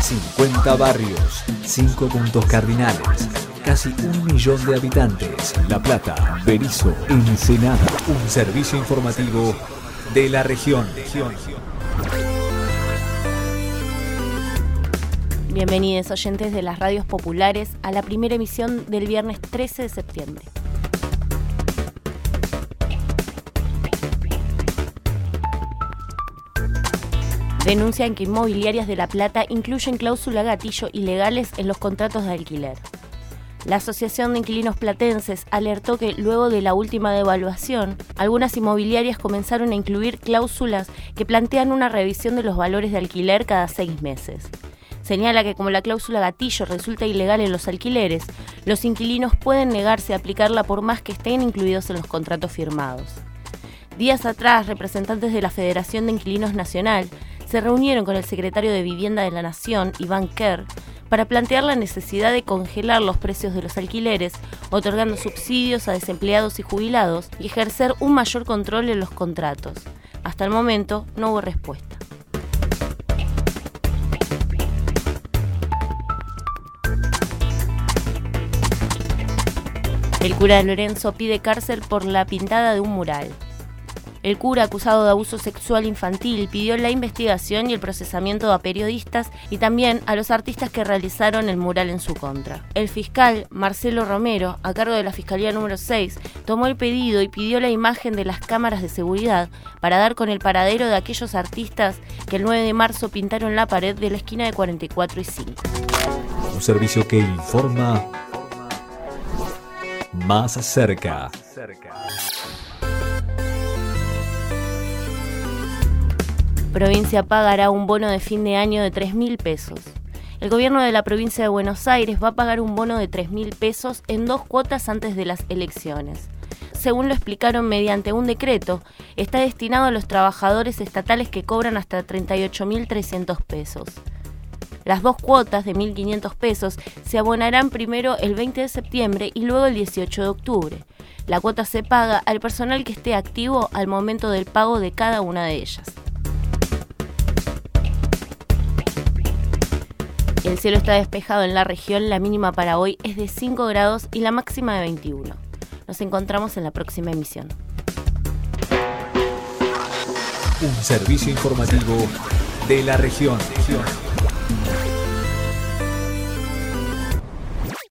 50 barrios, 5 puntos cardinales, casi 1 millón de habitantes. La Plata, Berisso, Ensenada. Un servicio informativo de la región. Bienvenidos oyentes de las radios populares a la primera emisión del viernes 13 de septiembre. Denuncian que inmobiliarias de La Plata incluyen cláusula gatillo ilegales en los contratos de alquiler. La Asociación de Inquilinos Platenses alertó que luego de la última devaluación, algunas inmobiliarias comenzaron a incluir cláusulas que plantean una revisión de los valores de alquiler cada 6 meses. Señala que como la cláusula gatillo resulta ilegal en los alquileres, los inquilinos pueden negarse a aplicarla por más que estén incluidos en los contratos firmados. Días atrás, representantes de la Federación de Inquilinos Nacional se reunieron con el secretario de Vivienda de la Nación, Iván Kerr, para plantear la necesidad de congelar los precios de los alquileres, otorgando subsidios a desempleados y jubilados y ejercer un mayor control en los contratos. Hasta el momento no hubo respuesta. El cura Lorenzo pide cárcel por la pintada de un mural. El cura, acusado de abuso sexual infantil, pidió la investigación y el procesamiento a periodistas y también a los artistas que realizaron el mural en su contra. El fiscal, Marcelo Romero, a cargo de la Fiscalía número 6, tomó el pedido y pidió la imagen de las cámaras de seguridad para dar con el paradero de aquellos artistas que el 9 de marzo pintaron la pared de la esquina de 44 y 5. Un servicio que informa más cerca. Provincia pagará un bono de fin de año de 3.000 pesos. El gobierno de la provincia de Buenos Aires va a pagar un bono de 3.000 pesos en 2 cuotas antes de las elecciones. Según lo explicaron mediante un decreto, está destinado a los trabajadores estatales que cobran hasta 38.300 pesos. Las 2 cuotas de 1.500 pesos se abonarán primero el 20 de septiembre y luego el 18 de octubre. La cuota se paga al personal que esté activo al momento del pago de cada una de ellas. El cielo está despejado en la región, la mínima para hoy es de 5 grados y la máxima de 21. Nos encontramos en la próxima emisión. Un servicio informativo de la región.